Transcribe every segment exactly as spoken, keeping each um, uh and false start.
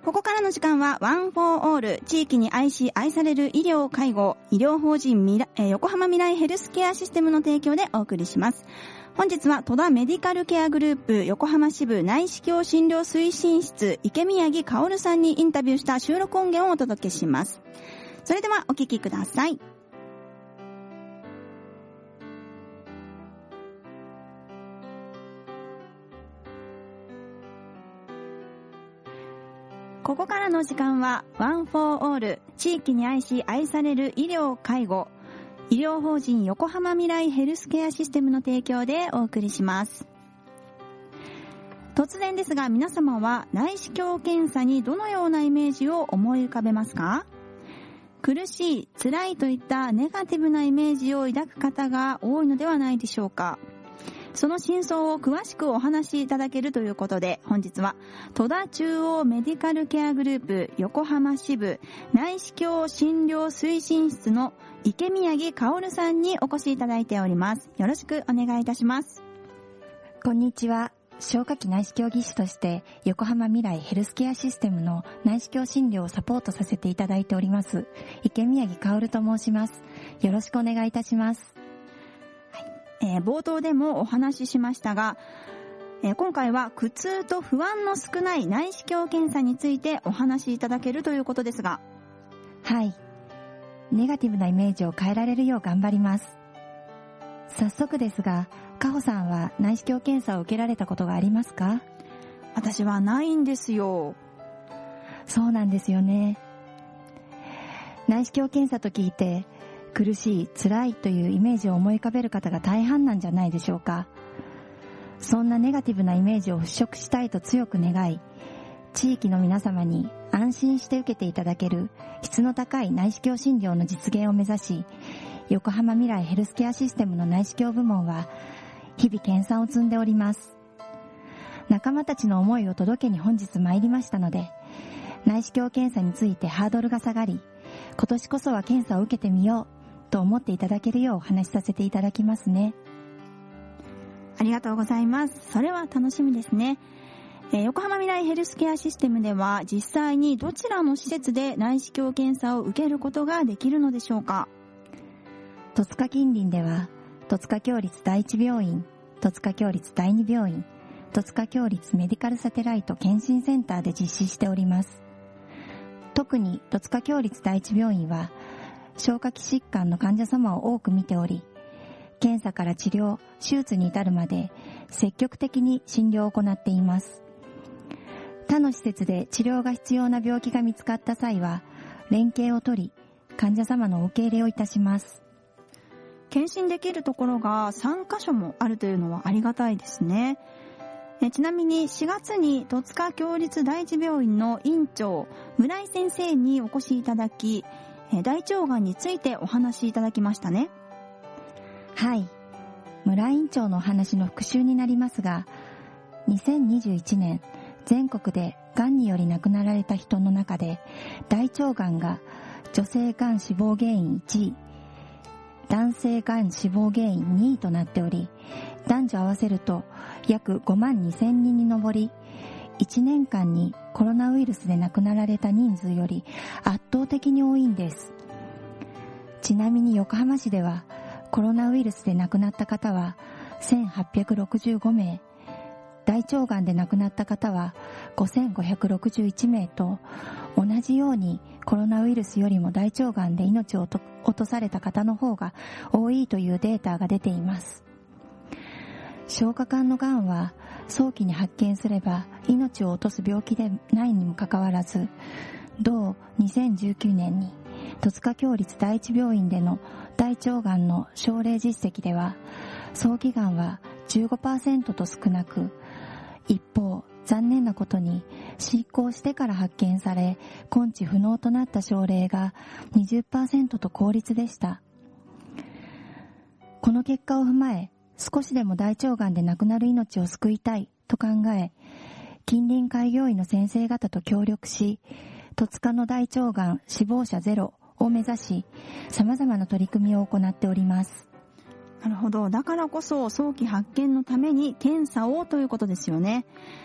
ここからの時間はワンフォーオール、地域に愛し愛される医療介護医療法人みら、えー、横浜未来ヘルスケアシステムの提供でお送りします。本日は戸田メディカルケアグループ横浜支部内視鏡診療推進室池宮城薫さんにインタビューした収録音源をお届けします。それではお聞きください。ここからの時間はワンフォーオール、地域に愛し愛される医療介護医療法人横浜未来ヘルスケアシステムの提供でお送りします。突然ですが、皆様は内視鏡検査にどのようなイメージを思い浮かべますか？苦しい、辛いといったネガティブなイメージを抱く方が多いのではないでしょうか。その真相を詳しくお話しいただけるということで、本日は戸田中央メディカルケアグループ横浜支部内視鏡診療推進室の池宮城薫さんにお越しいただいております。よろしくお願いいたします。 こんにちは。消化器内視鏡技師として横浜未来ヘルスケアシステムの内視鏡診療をサポートさせていただいております池宮城薫と申します。よろしくお願いいたします。 えー、冒頭でもお話ししましたが、えー、今回は苦痛と不安の少ない内視鏡検査についてお話しいただけるということですが。 はい、ネガティブなイメージを変えられるよう頑張ります。早速ですが、かほさんは内視鏡検査を受けられたことがありますか？ 私はないんですよ。 そうなんですよね。内視鏡検査と聞いて苦しい、辛いというイメージを思い浮かべる方が大半なんじゃないでしょうか。そんなネガティブなイメージを払拭したいと強く願い、地域の皆様に安心して受けていただける質の高い内視鏡診療の実現を目指し、横浜未来ヘルスケアシステムの内視鏡部門は日々研鑽を積んでおります。仲間たちの思いを届けに本日参りましたので、内視鏡検査についてハードルが下がり、今年こそは検査を受けてみようと思っていただけるようお話しさせていただきますね。 ありがとうございます。それは楽しみですね。えー、横浜未来ヘルスケアシステムでは実際にどちらの施設で内視鏡検査を受けることができるのでしょうか？ 戸塚近隣では戸塚共立第一病院、戸塚共立第二病院、戸塚共立メディカルサテライト検診センターで実施しております。特に戸塚共立第一病院は消化器疾患の患者様を多く見ており、検査から治療、手術に至るまで積極的に診療を行っています。他の施設で治療が必要な病気が見つかった際は、連携を取り、患者様のお受け入れをいたします。 検診できるところがさんカ所もあるというのはありがたいですね。えちなみにしがつに戸塚共立第一病院の院長、村井先生にお越しいただき、大腸がんについてお話しいただきましたね。 はい、村院長のお話の復習になりますが、にせんにじゅういちねん全国でがんにより亡くなられた人の中で、大腸がんが女性がん死亡原因いちい、男性がん死亡原因にいとなっており、男女合わせると約ごまんにせんにんに上り、いちねんかんにコロナウイルスで亡くなられた人数より圧倒的に多いんです。ちなみに横浜市ではコロナウイルスで亡くなった方はせんはっぴゃくろくじゅうごめい、大腸がんで亡くなった方はごせんごひゃくろくじゅういちめいと、同じようにコロナウイルスよりも大腸がんで命を落とされた方の方が多いというデータが出ています。消化管のがんは早期に発見すれば命を落とす病気でないにもかかわらず、同にせんじゅうきゅうねんに戸塚共立第一病院での大腸がんの症例実績では、早期がんは じゅうごパーセント と少なく、一方残念なことに進行してから発見され根治不能となった症例が にじゅっパーセント と高率でした。この結果を踏まえ、少しでも大腸がんで亡くなる命を救いたいと考え、近隣開業医の先生方と協力し、戸塚の大腸がん死亡者ゼロを目指し、様々な取り組みを行っております。 なるほど。だからこそ早期発見のために検査をということですよね。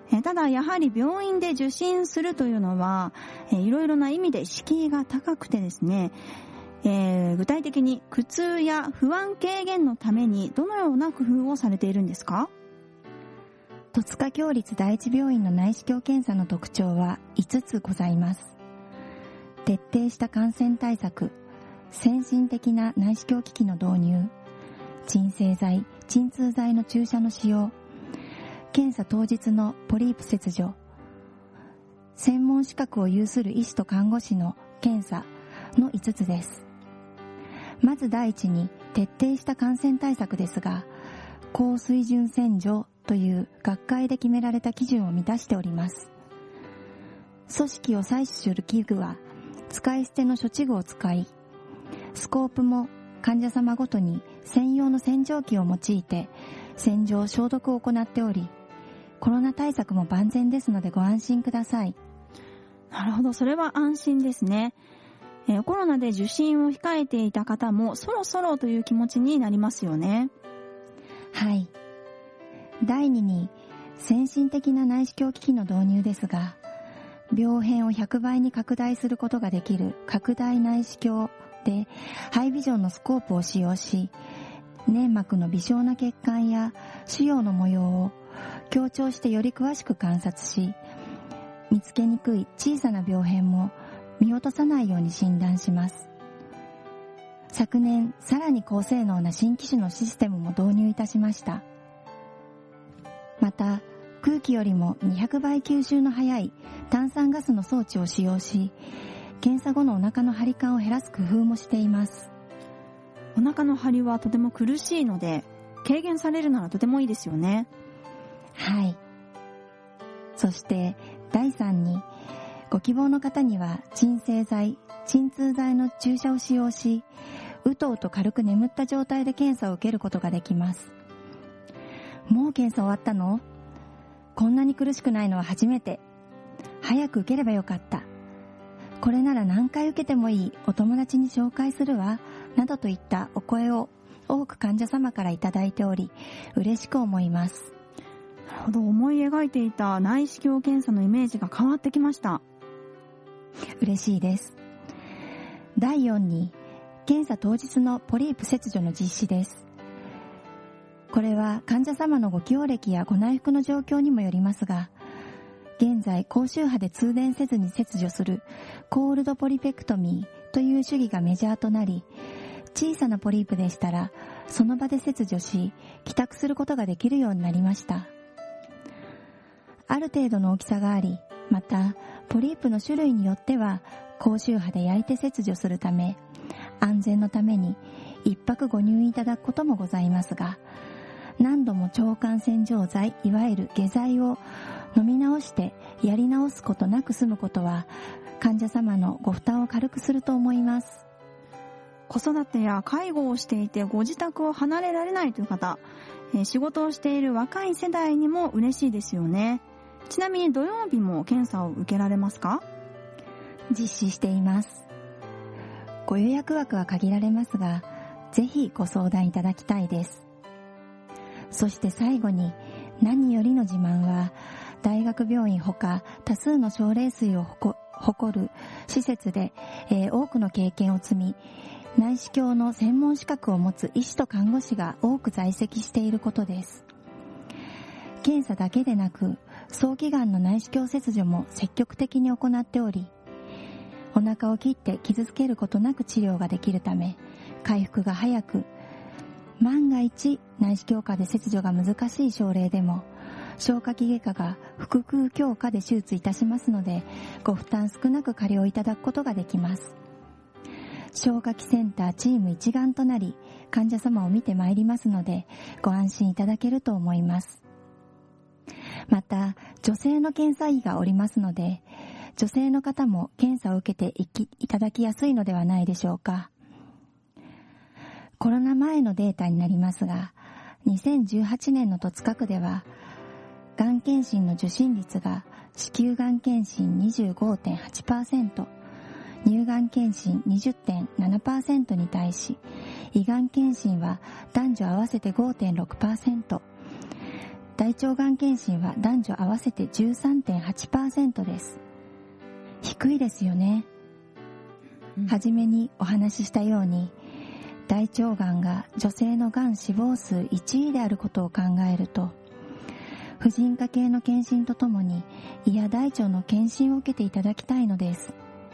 えただやはり病院で受診するというのは、えいろいろな意味で敷居が高くてですね、えー、具体的に苦痛や不安軽減のためにどのような工夫をされているんですか？ 戸塚共立第一病院の内視鏡検査の特徴はいつつございます。徹底した感染対策、先進的な内視鏡機器の導入、鎮静剤、鎮痛剤の注射の使用、検査当日のポリープ切除、専門資格を有する医師と看護師の検査のいつつです。まず第一に徹底した感染対策ですが、高水準洗浄という学会で決められた基準を満たしております。組織を採取する器具は使い捨ての処置具を使い、スコープも患者様ごとに専用の洗浄機を用いて洗浄消毒を行っており、コロナ対策も万全ですのでご安心ください。 なるほど、それは安心ですね。えー、コロナで受診を控えていた方もそろそろという気持ちになりますよね。 はい。第二に先進的な内視鏡機器の導入ですが、病変をひゃくばいに拡大することができる拡大内視鏡でハイビジョンのスコープを使用し、粘膜の微小な血管や腫瘍の模様を強調してより詳しく観察し、見つけにくい小さな病変も見落とさないように診断します。昨年さらに高性能な新機種のシステムも導入いたしました。また空気よりもにひゃくばい吸収の早い炭酸ガスの装置を使用し、検査後のお腹の張り感を減らす工夫もしています。 お腹の張りはとても苦しいので、軽減されるならとてもいいですよね。 はい。そしてだいさんに、ご希望の方には鎮静剤、鎮痛剤の注射を使用し、うとうと軽く眠った状態で検査を受けることができます。もう検査終わったの？こんなに苦しくないのは初めて。早く受ければよかった。これなら何回受けてもいい、お友達に紹介するわ、などといったお声を多く患者様からいただいており、嬉しく思います。 なるほど、思い描いていた内視鏡検査のイメージが変わってきました。 嬉しいです。だいよんに、検査当日のポリープ切除の実施です。これは患者様のご起用歴やご内服の状況にもよりますが、現在高周波で通電せずに切除するコールドポリペクトミーという手技がメジャーとなり、小さなポリープでしたらその場で切除し帰宅することができるようになりました。ある程度の大きさがあり、またポリープの種類によっては高周波で焼いて切除するため、安全のために一泊ご入院いただくこともございますが、何度も腸管洗浄剤、いわゆる下剤を飲み直してやり直すことなく済むことは、患者様のご負担を軽くすると思います。 子育てや介護をしていてご自宅を離れられないという方、えー、仕事をしている若い世代にも嬉しいですよね。ちなみに土曜日も検査を受けられますか？ 実施しています。ご予約枠は限られますが、ぜひご相談いただきたいです。そして最後に、何よりの自慢は、大学病院ほか多数の症例数を誇る施設で、えー、多くの経験を積み、内視鏡の専門資格を持つ医師と看護師が多く在籍していることです。検査だけでなく、早期がんの内視鏡切除も積極的に行っており、お腹を切って傷つけることなく治療ができるため、回復が早く、万が一内視鏡下で切除が難しい症例でも、消化器外科が腹腔鏡下で手術いたしますので、ご負担少なく加療いただくことができます。消化器センターチーム一丸となり、患者様を見てまいりますので、ご安心いただけると思います。また、女性の検査医がおりますので、女性の方も検査を受けていきいただきやすいのではないでしょうか。コロナ前のデータになりますが、にせんじゅうはちねんの戸塚区では、がん検診の受診率が子宮がん検診 にじゅうごてんはちパーセント、乳がん検診 にじゅってんななパーセント に対し、胃がん検診は男女合わせて ごてんろくパーセント、 大腸がん検診は男女合わせて じゅうさんてんはちパーセント です。低いですよね。うん、はじめにお話ししたように、大腸がんが女性のがん死亡数いちいであることを考えると、婦人科系の検診とともに胃や大腸の検診を受けていただきたいのです。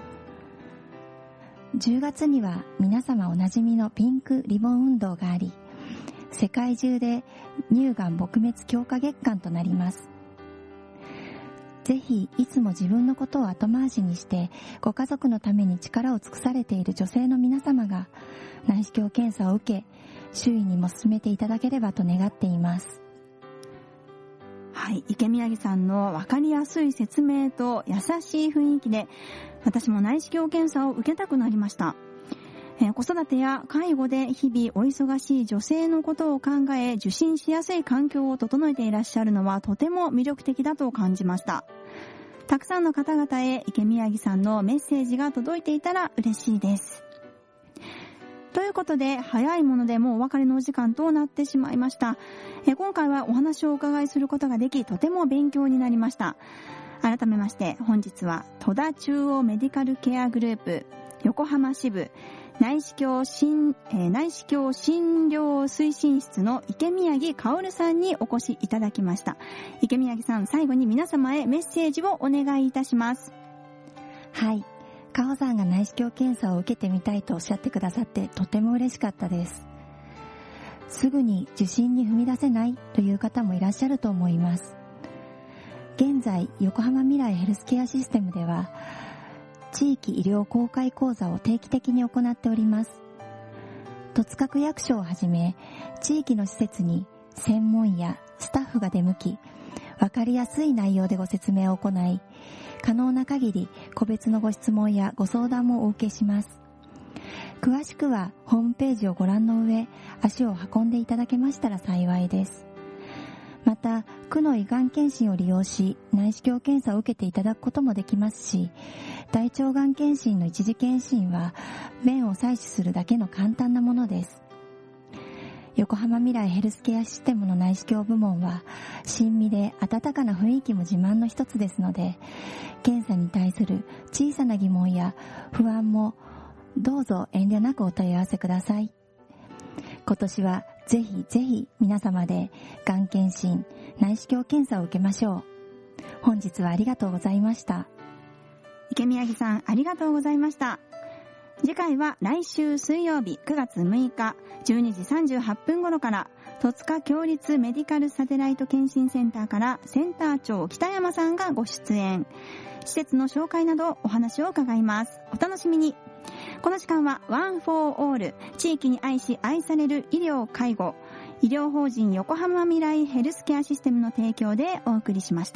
じゅうがつには皆様おなじみのピンクリボン運動があり、世界中で乳がん撲滅強化月間となります。ぜひいつも自分のことを後回しにしてご家族のために力を尽くされている女性の皆様が内視鏡検査を受け、周囲にも進めていただければと願っています。 はい、池宮城さんの分かりやすい説明と優しい雰囲気で、私も内視鏡検査を受けたくなりました。えー、子育てや介護で日々お忙しい女性のことを考え、受診しやすい環境を整えていらっしゃるのはとても魅力的だと感じました。たくさんの方々へ池宮城さんのメッセージが届いていたら嬉しいです。ということで、早いものでもうお別れのお時間となってしまいました。え今回はお話をお伺いすることができ、とても勉強になりました。改めまして本日は戸田中央メディカルケアグループ横浜支部内視鏡診、えー、内視鏡診療推進室の池宮城薫さんにお越しいただきました。池宮城さん、最後に皆様へメッセージをお願いいたします。 はい、かほさんが内視鏡検査を受けてみたいとおっしゃってくださってとても嬉しかったです。すぐに受診に踏み出せないという方もいらっしゃると思います。現在、横浜未来ヘルスケアシステムでは地域医療公開講座を定期的に行っております。戸塚区役所をはじめ地域の施設に専門医やスタッフが出向き、わかりやすい内容でご説明を行い、可能な限り個別のご質問やご相談もお受けします。詳しくはホームページをご覧の上、足を運んでいただけましたら幸いです。また、区の胃がん検診を利用し、内視鏡検査を受けていただくこともできますし、大腸がん検診の一次検診は、便を採取するだけの簡単なものです。横浜未来ヘルスケアシステムの内視鏡部門は、親身で温かな雰囲気も自慢の一つですので、検査に対する小さな疑問や不安も、どうぞ遠慮なくお問い合わせください。今年はぜひぜひ皆様でがん検診、内視鏡検査を受けましょう。本日はありがとうございました。 池宮城さん、ありがとうございました。次回は来週水曜日くがつむいかじゅうにじさんじゅうはっぷん頃から戸塚共立メディカルサテライト検診センターからセンター長北山さんがご出演。施設の紹介などお話を伺います。お楽しみに。この時間はワンフォーオール、地域に愛し愛される医療介護、医療法人横浜未来ヘルスケアシステムの提供でお送りしました。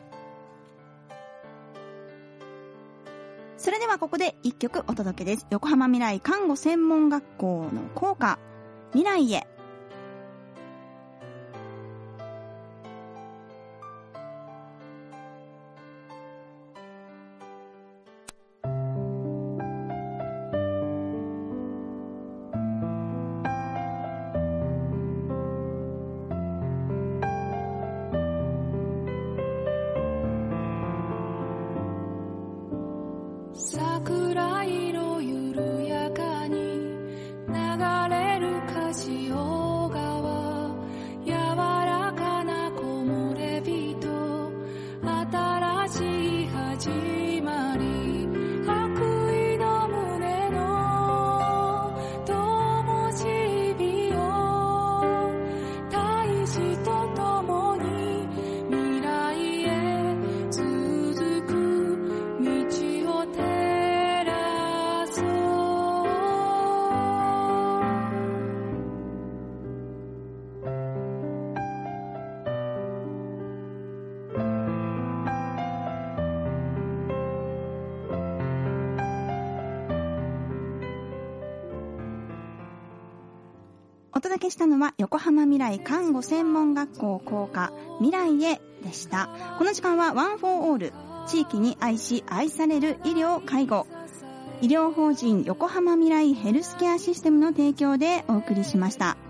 それではここで一曲お届けです。横浜未来看護専門学校の校歌、未来へ。 桜色緩やかに流れる柏川、柔らかな木漏れ日と新しい始まり、白衣の胸の灯火を大志と共に未来へ続く道を照らそう。 お届けしたのは横浜未来看護専門学校校歌、未来へでした。この時間はワンフォーオール、地域に愛し愛される医療介護、医療法人横浜未来ヘルスケアシステムの提供でお送りしました。